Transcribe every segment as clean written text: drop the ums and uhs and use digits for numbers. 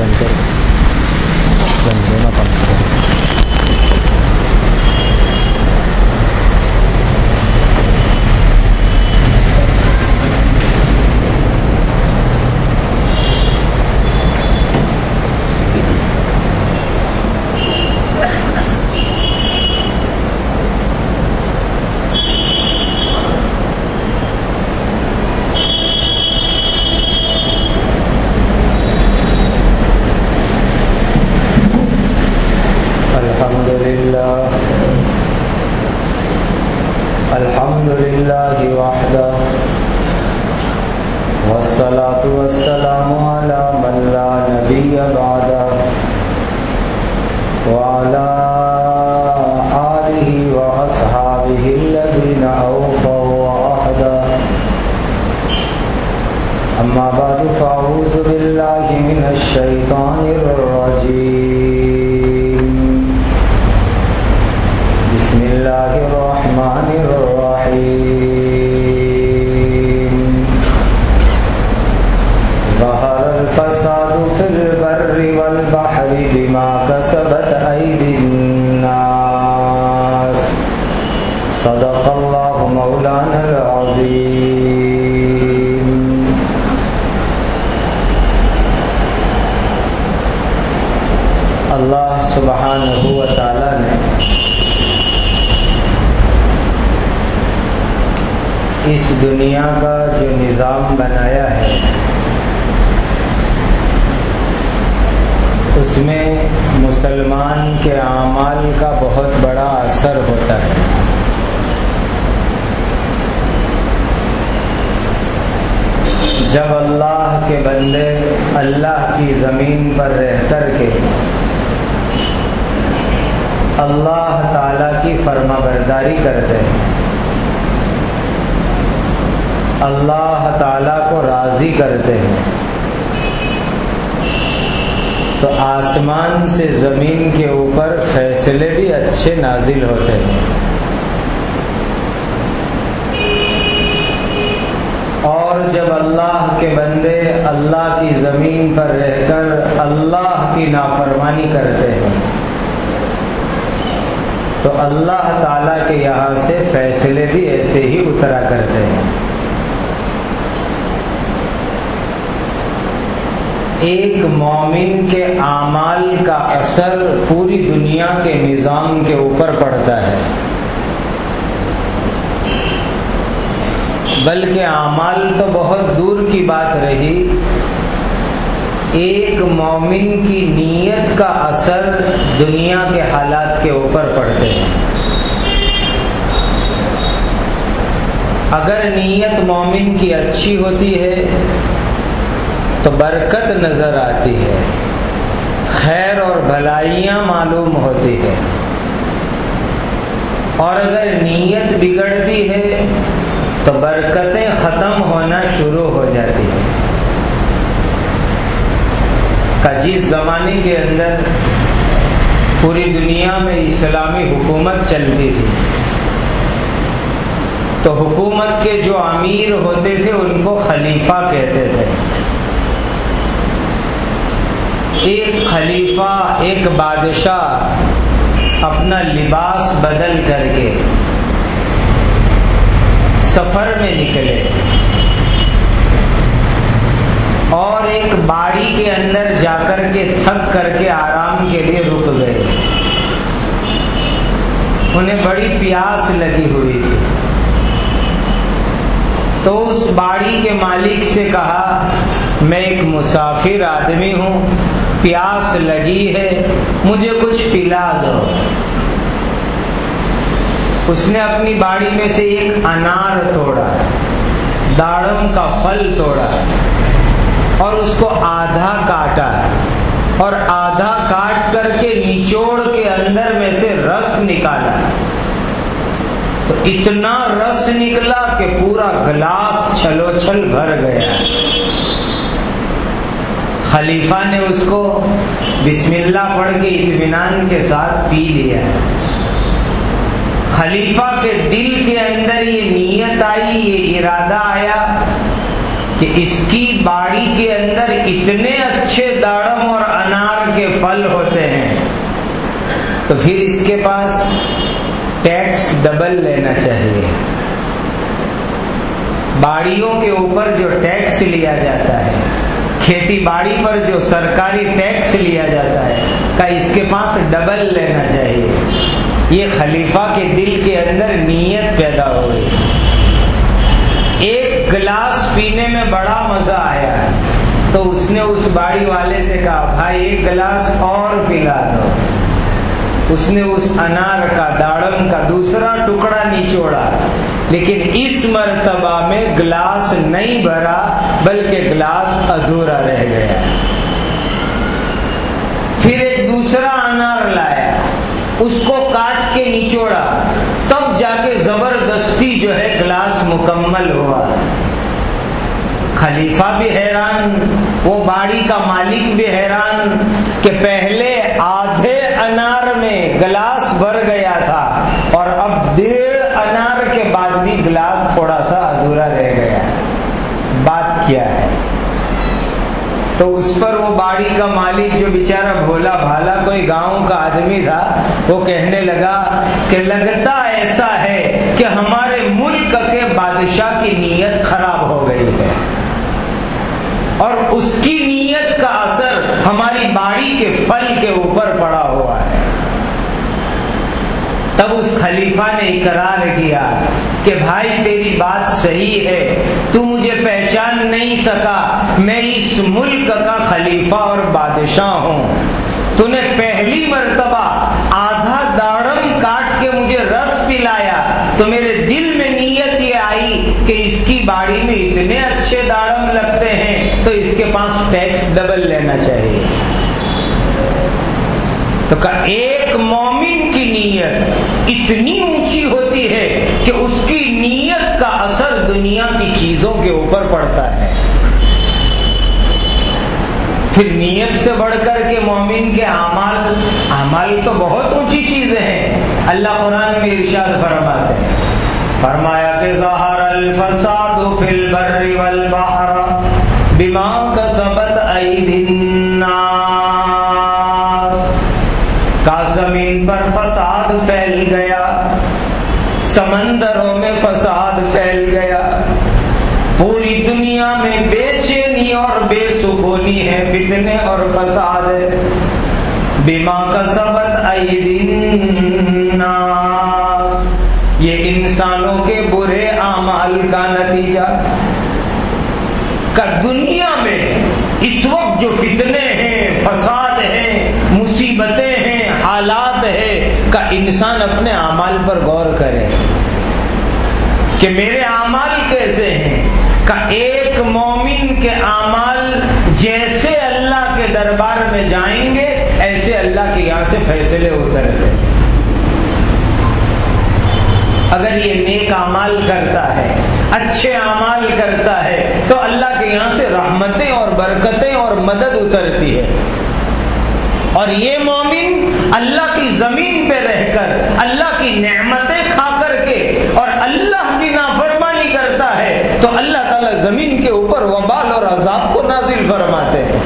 بن کر بن دینا پڑتا ہے۔ الحمد للہ وحدہ والصلاة والسلام علی من لا نبی بعدہ وعلی آلہ واصحابہ الذین اوفوا عہدہ اما بعد فاعوذ باللہ من الشیطان الرجیم بسم اللہ الرحمن الرحیم ظہر الفساد فی البر والبحر بما کسبت ایدی الناس صدق اللہ مولانا العظیم۔ اللہ سبحانہ و تعالی نے اس دنیا کا جو نظام بنایا ہے اس میں مسلمان کے اعمال کا بہت بڑا اثر ہوتا ہے۔ جب اللہ کے بندے اللہ کی زمین پر رہ کر کے اللہ تعالی کی فرما برداری کرتے ہیں، اللہ تعالیٰ کو راضی کرتے ہیں، تو آسمان سے زمین کے اوپر فیصلے بھی اچھے نازل ہوتے ہیں، اور جب اللہ کے بندے اللہ کی زمین پر رہ کر اللہ کی نافرمانی کرتے ہیں تو اللہ تعالیٰ کے یہاں سے فیصلے بھی ایسے ہی اترا کرتے ہیں۔ ایک مومن کے اعمال کا اثر پوری دنیا کے نظام کے اوپر پڑتا ہے، بلکہ اعمال تو بہت دور کی بات رہی، ایک مومن کی نیت کا اثر دنیا کے حالات کے اوپر پڑتے ہیں۔ اگر نیت مومن کی اچھی ہوتی ہے تو برکت نظر آتی ہے، خیر اور بھلائیاں معلوم ہوتی ہے، اور اگر نیت بگڑتی ہے تو برکتیں ختم ہونا شروع ہو جاتی ہیں۔ جس زمانے کے اندر پوری دنیا میں اسلامی حکومت چلتی تھی تو حکومت کے جو امیر ہوتے تھے ان کو خلیفہ کہتے تھے۔ ایک خلیفہ، ایک بادشاہ اپنا لباس بدل کر کے سفر میں نکلے اور ایک باڑی کے اندر جا کر کے تھک کر کے آرام کے لیے رک گئے۔ انہیں بڑی پیاس لگی ہوئی تھی تو اس باڑی کے مالک سے کہا، میں ایک مسافر آدمی ہوں، پیاس لگی ہے، مجھے کچھ پلا دو۔ اس نے اپنی باڑی میں سے ایک انار توڑا، داڑم کا پھل توڑا اور اس کو آدھا کاٹا اور آدھا کاٹ کر کے نچوڑ کے اندر میں سے رس نکالا تو اتنا رس نکلا کہ پورا گلاس چھلو چھل بھر گیا۔ خلیفہ نے اس کو بسم اللہ پڑھ کے اطمینان کے ساتھ پی لیا۔ خلیفہ کے دل کے اندر یہ نیت آئی، یہ ارادہ آیا کہ اس کی باڑی کے اندر اتنے اچھے داڑم اور انار کے پھل ہوتے ہیں تو پھر اس کے پاس ٹیکس ڈبل لینا چاہیے. باڑیوں کے اوپر جو ٹیکس لیا جاتا ہے، کھیتی باڑی پر جو سرکاری ٹیکس لیا جاتا ہے کا اس کے پاس ڈبل لینا چاہیے. یہ خلیفہ کے دل کے اندر نیت پیدا ہو گئی. ایک گلاس پینے میں بڑا مزہ آیا تو اس نے اس باڑی والے سے کہا بھائی ایک گلاس اور پلا دو. اس نے اس انار کا داڑم کا دوسرا ٹکڑا نچوڑا، لیکن اس مرتبہ میں گلاس نہیں بھرا بلکہ گلاس ادھورا رہ گیا. پھر ایک دوسرا انار لایا، اس کو کاٹ کے نچوڑا، تب جا کے زبردستی جو ہے گلاس مکمل ہوا. خلیفہ بھی حیران، وہ باڑی کا مالک بھی حیران کہ پہلے آدھے انار میں گلاس بھر گیا تھا اور اب 1.5 انار کے بعد بھی گلاس تھوڑا سا ادھورا رہ گیا. بات کیا ہے؟ تو اس پر وہ باڑی کا مالک جو بیچارہ بھولا بھالا کوئی گاؤں کا آدمی تھا، وہ کہنے لگا کہ لگتا ایسا ہے کہ ہمارے ملک کے بادشاہ کی نیت خراب ہو گئی ہے اور اس کی نیت کا اثر ہماری باڑی کے پھل کے اوپر پڑا ہوا ہے. تب اس خلیفہ نے اقرار کیا کہ بھائی تیری بات صحیح ہے، تو مجھے پہچان نہیں سکا، میں اس ملک کا خلیفہ اور بادشاہ ہوں. تو نے پہلی مرتبہ آدھا داڑم کاٹ کے مجھے رس پلایا تو میرے دل میں نیت یہ آئی کہ اس کی باڑی میں اتنے اچھے داڑم لگتے ہیں تو اس کے پاس ٹیکس ڈبل لینا چاہیے. تو ایک مومن کی نیت اتنی اونچی ہوتی ہے کہ اس کی نیت کا اثر دنیا کی چیزوں کے اوپر پڑتا ہے. پھر نیت سے بڑھ کر کے مومن کے اعمال تو بہت اونچی چیزیں ہیں. اللہ قرآن میں ارشاد فرماتے ہیں، فرمایا کہ ظہر الفساد فی البر والبحر بما کسبت ایدی الناس. کا زمین پر فساد پھیل گیا، سمندروں میں فساد پھیل گیا، پوری دنیا میں بے چینی اور بے سکونی ہے، فتنے اور فساد ہے. بما کسبت ایدی الناس، یہ انسانوں کے برے اعمال کا نتیجہ. کا دنیا میں اس وقت جو فتنے ہیں، فساد ہیں، مصیبتیں ہیں، حالات ہیں، کا انسان اپنے اعمال پر غور کرے کہ میرے اعمال کیسے ہیں. کا ایک مومن کے اعمال جیسے اللہ کے دربار میں جائیں گے ایسے اللہ کے یہاں سے فیصلے اترتے. اگر یہ نیک اعمال کرتا ہے، اچھے اعمال کرتا ہے تو اللہ کے یہاں سے رحمتیں اور برکتیں اور مدد اترتی ہے. اور یہ مومن اللہ کی زمین پہ رہ کر اللہ کی نعمتیں کھا کر کے اور اللہ کی نافرمانی کرتا ہے تو اللہ تعالیٰ زمین کے اوپر وبال اور عذاب کو نازل فرماتے ہیں.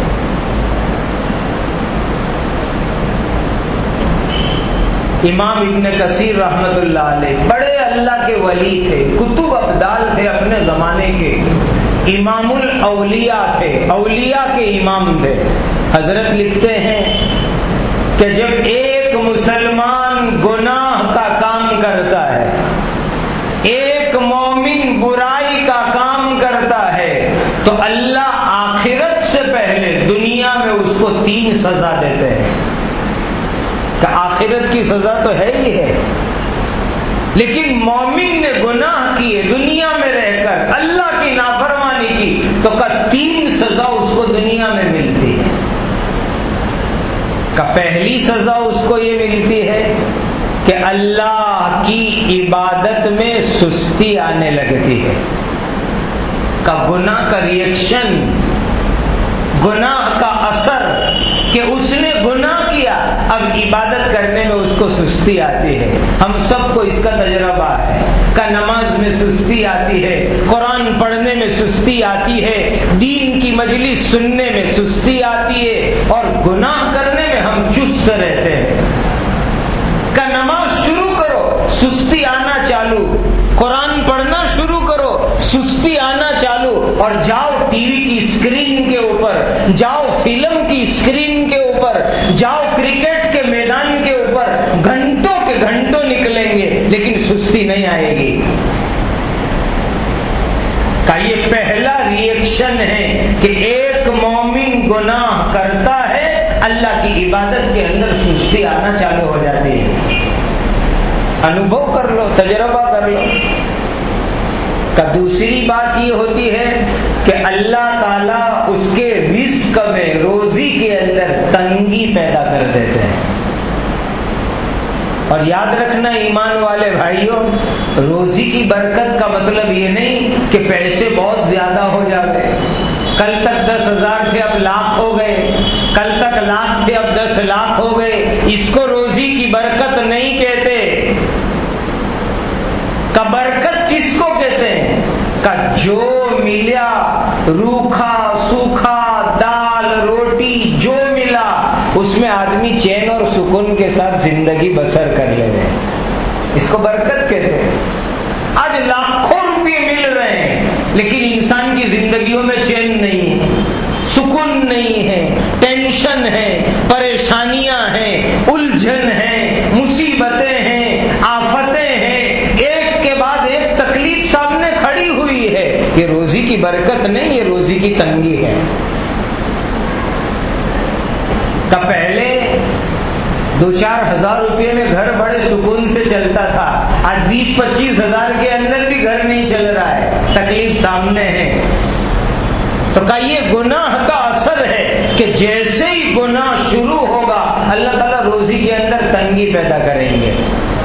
امام ابن کثیر رحمت اللہ علیہ بڑے اللہ کے ولی تھے، کتب ابدال تھے اپنے زمانے کے، امام الاولیاء تھے، اولیاء کے امام تھے. حضرت لکھتے ہیں کہ جب ایک مسلمان گناہ کا کام کرتا ہے، ایک مومن برائی کا کام کرتا ہے تو اللہ آخرت سے پہلے دنیا میں اس کو 3 سزا دیتے ہیں. کہ آخرت کی سزا تو ہے ہی ہے، لیکن مومن نے گناہ کیے دنیا میں رہ کر اللہ کی نافرمانی کی تو کا 3 سزا اس کو دنیا میں ملتی ہے. کا پہلی سزا اس کو یہ ملتی ہے کہ اللہ کی عبادت میں سستی آنے لگتی ہے. کا گناہ کا ریئیکشن، گناہ کا اثر کہ اس نے گناہ کیا، اب عبادت کرنے میں اس کو سستی آتی ہے. ہم سب کو اس کا تجربہ ہے کہ نماز میں سستی آتی ہے, قرآن پڑھنے میں سستی آتی ہے, دین کی مجلس سننے میں سستی آتی ہے, اور گناہ کرنے میں ہم چست رہتے ہیں. کہ نماز شروع کرو سستی آنا چالو, قرآن پڑھنا شروع کرو سستی آنا چالو, اور جاؤ ٹی وی کی اسکرین کے اوپر, جاؤ فلم کی اسکرین کے اوپر, جاؤ کرکٹ کے میدان کے اوپر, گھنٹوں کے گھنٹوں نکلیں گے لیکن سستی نہیں آئے گی. کا یہ پہلا ریئیکشن ہے کہ ایک مومن گناہ کرتا ہے, اللہ کی عبادت کے اندر سستی آنا چالو ہو جاتی ہے. انوبھو کر لو, تجربہ کر لو. کا دوسری بات یہ ہوتی ہے کہ اللہ تعالیٰ اس کے رزق میں, روزی کے اندر تنگی پیدا کر دیتے ہیں. اور یاد رکھنا ایمان والے بھائیوں, روزی کی برکت کا مطلب یہ نہیں کہ پیسے بہت زیادہ ہو جاوے. کل تک 10,000 تھے اب لاکھ ہو گئے, کل تک لاکھ تھے اب 10 لاکھ ہو گئے, اس کو روزی کی برکت نہیں کہتے. کا برکت کس کو کہتے ہیں؟ کا جو ملا, روکھا سوکھا, دال روٹی جو ملا, اس میں آدمی چین اور سکون کے ساتھ زندگی بسر کر لے گئے, اس کو برکت کہتے ہیں. آج لاکھوں روپے مل رہے ہیں لیکن انسان کی زندگیوں میں چین نہیں ہے, سکون نہیں ہے, ٹینشن ہے, پریشانیاں ہیں, الجھن ہے, مصیبتیں ہیں, آفتیں ہیں, ایک کے بعد ایک تکلیف سامنے کھڑی ہوئی ہے. یہ روزی کی برکت نہیں, یہ روزی کی تنگی ہے. کا پہلے 2-4 ہزار روپے میں گھر بڑے سکون سے چلتا تھا, آج 20-25 ہزار کے اندر بھی گھر نہیں چل رہا ہے, تکلیف سامنے ہے. تو کا یہ گناہ کا اثر ہے کہ جیسے ہی گناہ شروع ہوگا اللہ تعالیٰ روزی کے اندر تنگی پیدا کریں گے.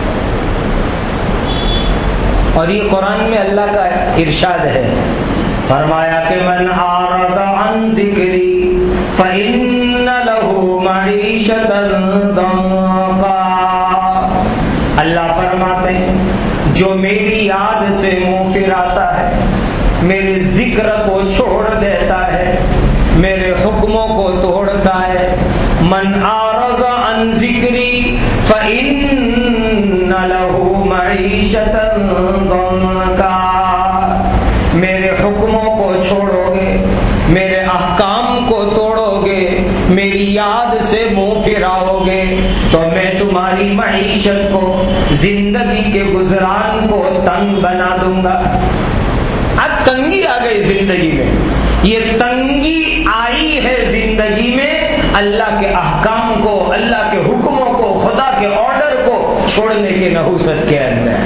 اور یہ قرآن میں اللہ کا ارشاد ہے, فرمایا کہ من اعرض عن ذکری فإن له معیشۃ ضنکا. اللہ فرماتے ہیں جو میری یاد سے منہ پھراتا ہے, میرے ذکر کو چھوڑ دیتا ہے, میرے حکموں کو توڑتا ہے, من اعرض عن ذکری فإن له معیشۃ ضنکا. میرے حکموں کو چھوڑو گے, میرے احکام کو توڑو گے, میری یاد سے منہ پھراؤ گے تو میں تمہاری معیشت کو, زندگی کے گزران کو تنگ بنا دوں گا. اب تنگی آ گئی زندگی میں, یہ تنگی آئی ہے زندگی میں اللہ کے احکام کو, اللہ کے حکموں کو, خدا کے آرڈر کو چھوڑنے کے نحوست کے اندر.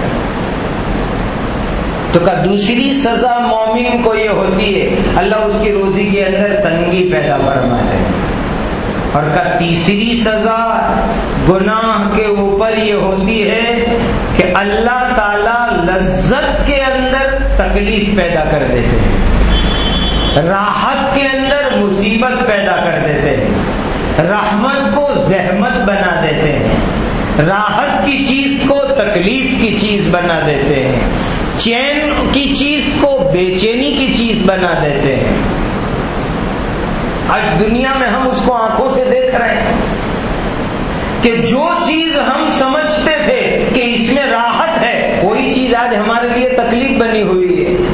تو کا دوسری سزا مومن کو یہ ہوتی ہے اللہ اس کی روزی کے اندر تنگی پیدا فرماتے ہیں. اور کا تیسری سزا گناہ کے اوپر یہ ہوتی ہے کہ اللہ تعالی لذت کے اندر تکلیف پیدا کر دیتے ہیں, راحت کے اندر مصیبت پیدا کر دیتے ہیں, رحمت کو زحمت بنا دیتے ہیں, راحت کی چیز کو تکلیف کی چیز بنا دیتے ہیں, چین کی چیز کو بے چینی کی چیز بنا دیتے ہیں. آج دنیا میں ہم اس کو آنکھوں سے دیکھ رہے ہیں کہ جو چیز ہم سمجھتے تھے کہ اس میں راحت ہے, وہی چیز آج ہمارے لیے تکلیف بنی ہوئی ہے.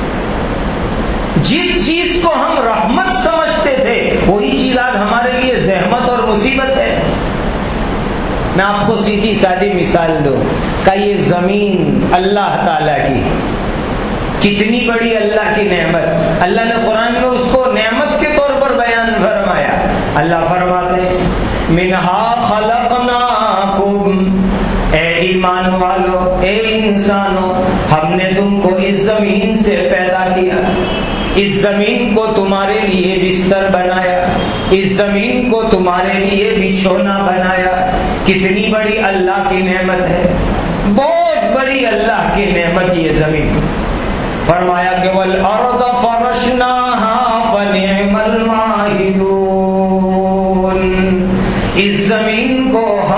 جس چیز کو ہم رحمت سمجھتے تھے وہی چیز آج ہمارے لیے زحمت اور مصیبت ہے. میں آپ کو سیدھی سادی مثال دوں کہ یہ زمین اللہ تعالیٰ کی, کتنی بڑی اللہ کی نعمت. اللہ نے قرآن میں اس کو نعمت کے طور پر بیان فرمایا. اللہ فرماتے ہیں منہا خلقناکم, اے ایمان والو, اے انسانو, ہم نے تم کو اس زمین سے پیدا کیا, اس زمین کو تمہارے لیے بستر بنایا, اس زمین کو تمہارے لیے بچھونا بنایا. کتنی بڑی اللہ کی نعمت ہے, بہت بڑی اللہ کی نعمت یہ زمین. فرمایا کہ والارض فرشناها فنعم الماہدون, اس زمین کو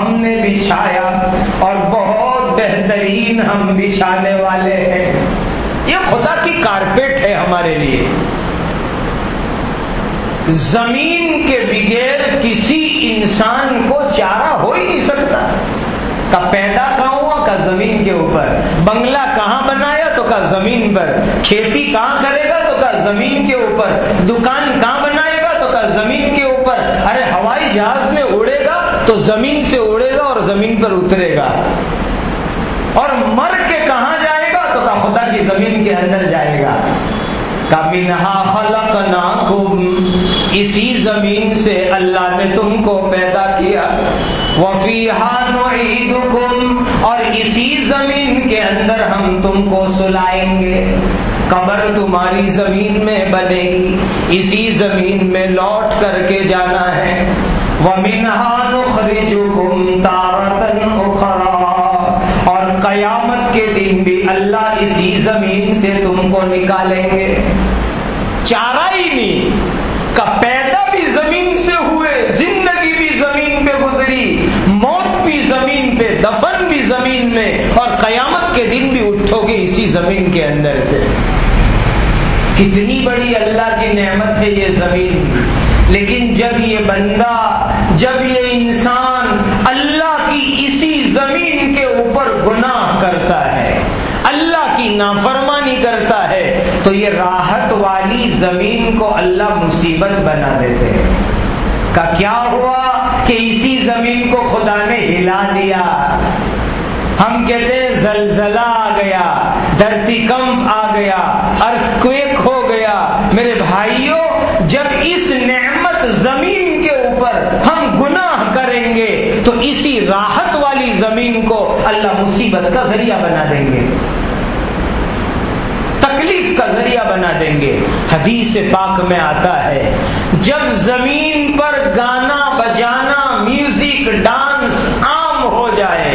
بچھایا اور بہت بہترین ہم بچھانے والے ہیں. یہ خدا کی کارپیٹ ہے ہمارے لیے. زمین کے بغیر کسی انسان کو چارہ ہو ہی نہیں سکتا. کا پیدا کہاں ہوا؟ کا زمین کے اوپر. بنگلہ کہاں بنایا؟ تو کا زمین پر. کھیتی کہاں کرے گا؟ تو کا زمین کے اوپر. دکان کہاں بنائے گا؟ تو کا زمین کے اوپر. ارے ہوائی جہاز میں اڑے گا تو زمین سے اڑے گا اور زمین پر اترے گا. اور مر کے کہاں جائے گا؟ تو کا خدا کی زمین کے اندر جائے گا. کَمِنْهَا خَلَقْنَاكُمْ، اسی زمین سے اللہ نے تم کو پیدا کیا. وَفِيهَا نُعِيدُكُمْ، اور اسی زمین کے اندر ہم تم کو سلائیں گے. قبر تمہاری زمین میں بنے گی، اسی زمین میں لوٹ کر کے جانا ہے. وَمِنْهَا نُخْرِجُكُمْ تَارَةً أُخْرَىٰ، اور قیامت کے دن بھی اللہ اسی زمین سے تم کو نکالیں گے. چارہ ہی نہیں کا پیدا بھی زمین سے ہوئے، زندگی بھی زمین پہ گزری، موت بھی زمین پہ، دفن بھی زمین میں، اور قیامت کے دن بھی اٹھو گے اسی زمین کے اندر سے. کتنی بڑی اللہ کی نعمت ہے یہ زمین. لیکن جب یہ بندہ، جب یہ انسان اللہ کی اسی زمین کے اوپر گناہ کرتا ہے، اللہ کی نافرمانی کرتا ہے، تو یہ راحت والی زمین کو اللہ مصیبت بنا دیتے ہیں. کا کیا ہوا کہ اسی زمین کو خدا نے ہلا دیا. ہم کہتے ہیں زلزلہ آ گیا، دھرتی کمپ آ گیا، ارتھ کویک ہو گیا. میرے بھائیوں، جب اس نعمت زمین کے اوپر ہم گناہ کریں گے تو اسی راحت والی زمین کو اللہ مصیبت کا ذریعہ بنا دیں گے، تکلیف کا ذریعہ بنا دیں گے. حدیث پاک میں آتا ہے جب زمین پر گانا بجانا، میوزک، ڈانس عام ہو جائے،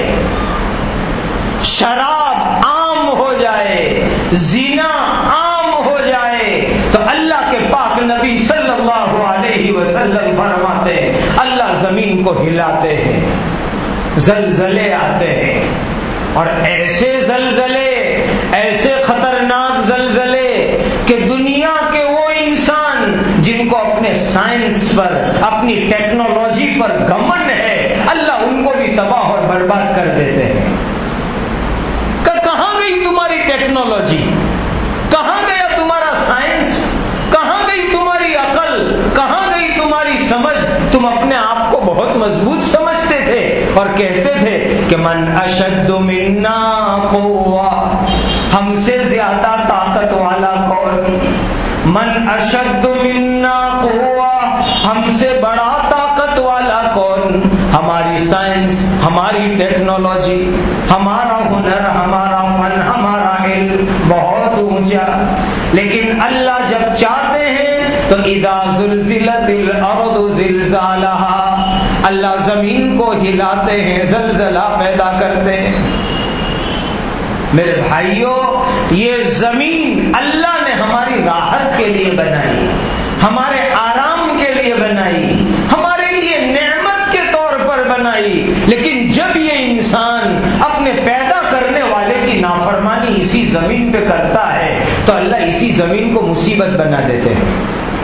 شراب عام ہو جائے، زنا عام ہو جائے، تو اللہ کے پاک نبی صلی اللہ علیہ وسلم فرماتے ہیں اللہ زمین کو ہلاتے ہیں، زلزلے آتے ہیں. اور ایسے زلزلے، ایسے خطرناک زلزلے کہ دنیا کے وہ انسان جن کو اپنے سائنس پر، اپنی ٹیکنالوجی پر گھمنڈ ہے، اللہ ان کو بھی تباہ اور برباد کر دیتے ہیں. کہاں گئی تمہاری ٹیکنالوجی؟ کہاں گیا تمہارا سائنس؟ کہاں گئی تمہاری عقل؟ کہاں گئی تمہاری سمجھ؟ تم اپنے آپ کو بہت مضبوط سمجھتے تھے اور کہتے تھے کہ من اشد منا قوہ، ہم سے زیادہ طاقت والا کون؟ من اشد منا قوہ، ہم سے بڑا طاقت والا کون؟ ہماری سائنس، ہماری ٹیکنالوجی، ہمارا ہنر، ہمارا فن، ہمارا علم بہت اونچا. لیکن اللہ جب چاہتے ہیں تو اذا زلزلت الارض زلزالها، اللہ زمین کو ہلاتے ہیں، زلزلہ پیدا کرتے ہیں. میرے بھائیوں، یہ زمین اللہ نے ہماری راحت کے لیے بنائی، ہمارے آرام کے لیے بنائی، ہمارے لیے نعمت کے طور پر بنائی. لیکن جب یہ انسان اپنے پیدا کرنے والے کی نافرمانی اسی زمین پہ کرتا ہے تو اللہ اسی زمین کو مصیبت بنا دیتے ہیں.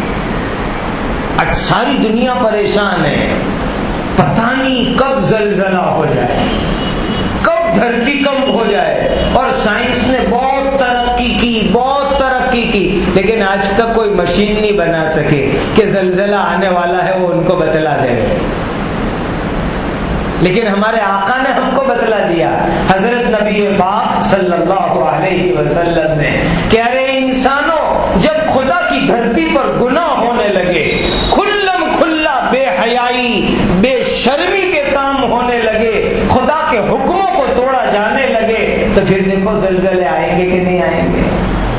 آج ساری دنیا پریشان ہے، پتہ نہیں کب زلزلہ ہو جائے، کب دھرتی کمپ ہو جائے. اور سائنس نے بہت ترقی کی، بہت ترقی کی، لیکن آج تک کوئی مشین نہیں بنا سکے کہ زلزلہ آنے والا ہے وہ ان کو بتلا دے. لیکن ہمارے آقا نے ہم کو بتلا دیا، حضرت نبی پاک صلی اللہ علیہ وسلم نے، کہ ارے انسانوں، جب خدا کی دھرتی پر گناہ ہونے لگے، کھلم کھلا بے حیائی، بے شرمی کے کام ہونے لگے، خدا کے حکموں کو توڑا جانے لگے، تو پھر دیکھو زلزلے آئیں گے کہ نہیں آئیں گے.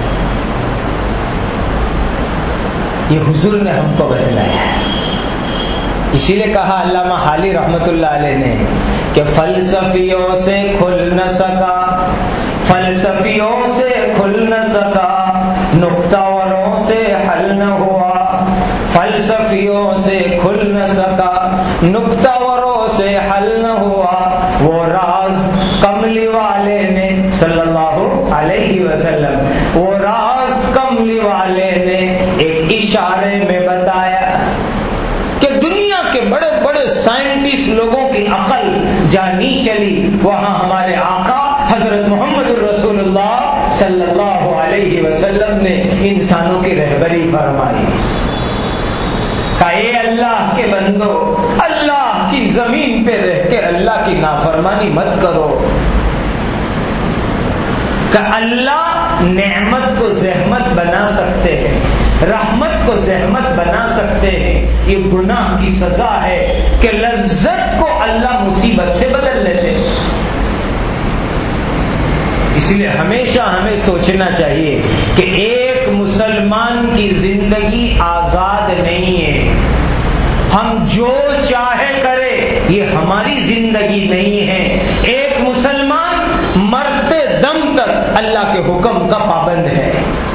یہ حضور نے ہم کو بتلایا ہے. اسی لیے کہا علامہ حالی رحمت اللہ علیہ نے کہ فلسفیوں سے کھل نہ سکا، فلسفیوں سے کھل نہ سکا، نقطہ وروں سے حل نہ ہوا. فلسفیوں سے کھل نہ سکا، نقطہ وروں سے حل نہ ہوا. اشارے میں بتایا کہ دنیا کے بڑے بڑے سائنٹسٹ لوگوں کی عقل جانی چلی، وہاں ہمارے آقا حضرت محمد الرسول اللہ صلی اللہ علیہ وسلم نے انسانوں کی رہبری فرمائی کہ اے اللہ کے بندو، اللہ کی زمین پہ رہ کے اللہ کی نافرمانی مت کرو، کہ اللہ نعمت کو زحمت بنا سکتے ہیں، رحمت کو زحمت بنا سکتے ہیں، یہ گناہ کی سزا ہے کہ لذت کو اللہ مصیبت سے بدل لیتے ہیں۔ اس لیے ہمیشہ ہمیں سوچنا چاہیے کہ ایک مسلمان کی زندگی آزاد نہیں ہے، ہم جو چاہے کرے یہ ہماری زندگی نہیں ہے۔ ایک مسلمان مرتے دم تک اللہ کے حکم کا پابند ہے،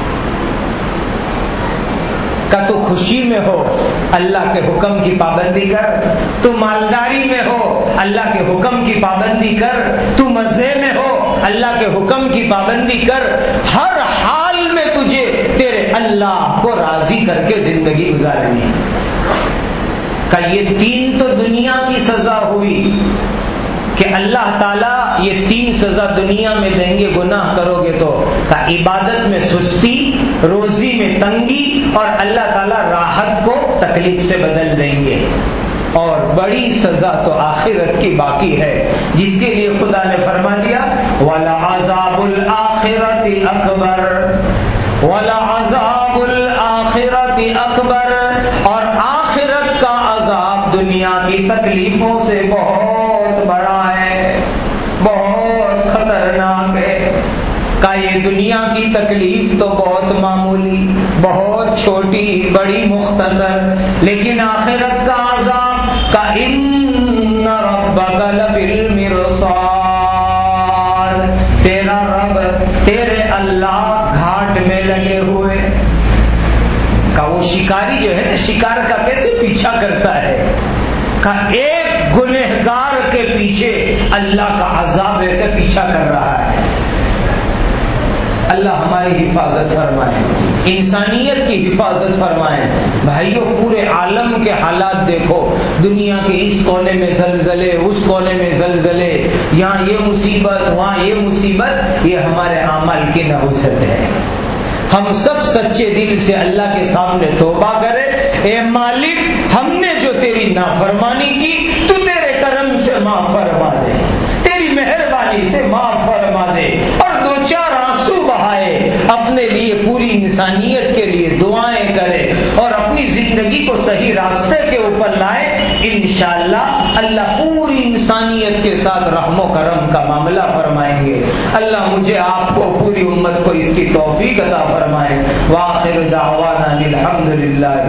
کہ تو خوشی میں ہو اللہ کے حکم کی پابندی کر، تو مالداری میں ہو اللہ کے حکم کی پابندی کر، تو مزے میں ہو اللہ کے حکم کی پابندی کر، ہر حال میں تجھے تیرے اللہ کو راضی کر کے زندگی گزارنی ہے۔ کہ یہ تین تو دنیا کی سزا ہوئی کہ اللہ تعالیٰ یہ تین سزا دنیا میں دیں گے گناہ کرو گے تو، کہ عبادت میں سستی، روزی میں تنگی، اور اللہ تعالیٰ راحت کو تکلیف سے بدل دیں گے۔ اور بڑی سزا تو آخرت کی باقی ہے، جس کے لیے خدا نے فرما دیا وَلَعَذَابُ الْآخِرَةِ أَكْبَرُ وَلَعَذَابُ الْآخِرَةِ أَكْبَرُ، اور آخرت کا عذاب دنیا کی تکلیفوں سے بہت بڑا ہے، بہت خطرناک ہے۔ کہ یہ دنیا کی تکلیف تو بہت معمولی، بہت چھوٹی، بڑی مختصر، لیکن آخرت کا عذاب کا إِنَّ رَبَّكَ لَبِالْمِرْصَادِ، تیرا رب، تیرے اللہ گھاٹ میں لگے ہوئے۔ کہ وہ شکاری جو ہے نا، شکار کا کیسے پیچھا کرتا ہے، کہ ایک گنہگار کے پیچھے اللہ کا عذاب ایسے پیچھا کر رہا ہے۔ اللہ ہماری حفاظت فرمائے، انسانیت کی حفاظت فرمائے۔ بھائیو پورے عالم کے حالات دیکھو، دنیا کے اس کونے میں زلزلے، اس کونے میں زلزلے، یہاں یہ مصیبت، وہاں یہ مصیبت، یہ ہمارے اعمال کی نحوست ہے۔ ہم سب سچے دل سے اللہ کے سامنے توبہ کریں، اے مالک ہم نے جو تیری نافرمانی کی تو تیرے کرم سے معاف فرما دے، تیری مہربانی سے معاف فرما دے، اور دو چار آنسو بہائے، اپنے لیے پوری انسانیت کے لیے دعائیں کرے، اور اپنی زندگی کو صحیح راستے کے اوپر لائے۔ انشاءاللہ اللہ پوری انسانیت کے ساتھ رحم و کرم کا معاملہ فرمائیں گے۔ اللہ مجھے آپ کو پوری امت کو اس کی توفیق عطا فرمائے۔ وآخر دعوانا الحمدللہ۔